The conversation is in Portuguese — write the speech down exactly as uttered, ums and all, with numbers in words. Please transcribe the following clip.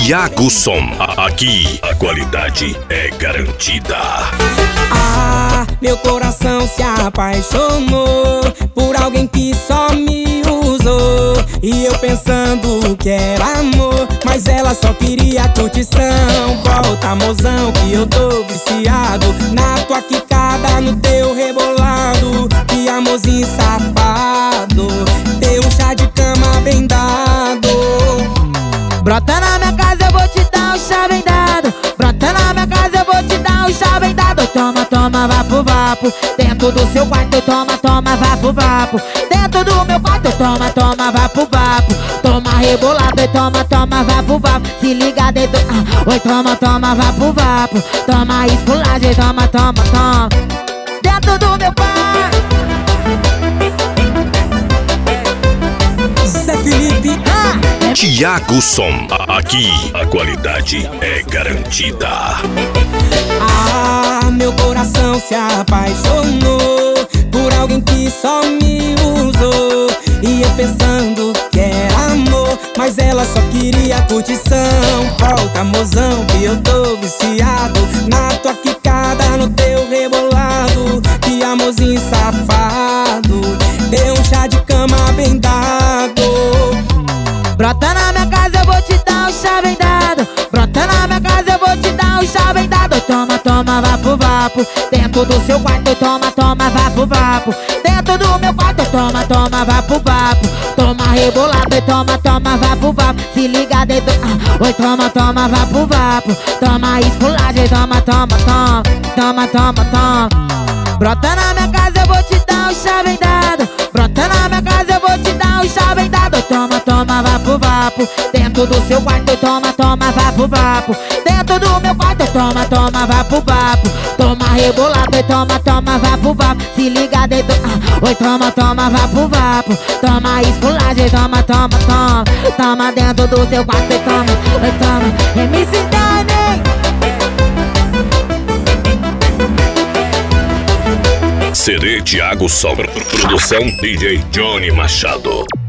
Thiago Som, aqui a qualidade é garantida. Ah, meu coração se apaixonou por alguém que só me usou. E eu pensando que era amor, mas ela só queria curtição. Volta, mozão, que eu tô viciado na tua quicada, no teu rebolado. Que amorzinho safado, teu chá de cama bem dado. Brota na minha casa, eu vou te dar um chá bem dado. Brota na minha casa, eu vou te dar um chá bem dado. Toma, toma, vapo, vapo. Dentro do seu quarto, toma, toma, vapo, vapo. Dentro do meu quarto, toma, toma, vapo, vapo. Toma rebolado e toma, toma, vapo, vapo. Se liga dentro, ah, oi, toma, toma, vapo, vapo. Toma esculagem, toma, toma, toma. Dentro do meu quarto. Zé Felipe, Ah, é Thiago Som, aqui a qualidade é garantida. ah, meu coração se apaixonou por alguém que só me usou. E eu pensando que era amor, mas ela só queria curtição. Volta, mozão, que eu tô viciado na tua quicada, no teu rebolado. Que amorzinho safado, deu um chá de cama bem dado. Brota na minha casa, eu vou te dar um chá bem dado. Brota na minha casa, eu vou te dar um chá bem dado. Toma, toma, vapo, vapo. Dentro do seu quarto, toma, toma, vapo, vapo. Dentro do meu quarto, toma, toma, vapo, vapo. Toma rebolado e toma, toma, vapo, vapo. Se liga dentro, ah, oi, toma, toma, vapo, vapo. Toma esculagem, toma, toma, toma. Toma, toma, toma. Brota na minha casa, eu vou te dar um chá bem dado. Brota na minha casa, eu vou te dar um chá bem dado. Toma, toma, vapo, vapo. Dentro do seu quarto, toma, toma, vapo, vapo. Dentro do meu quarto, toma, toma, vapo, vapo. Toma rebolado e toma, toma, vapo, vapo. Se liga dentro, ah, oi, toma, toma, vapo, vapo. Toma esculagem, toma, toma, toma. Toma dentro do seu quarto e toma, oi, toma. M C Dani. C D Thiago Som, produção D J Johnny Machado.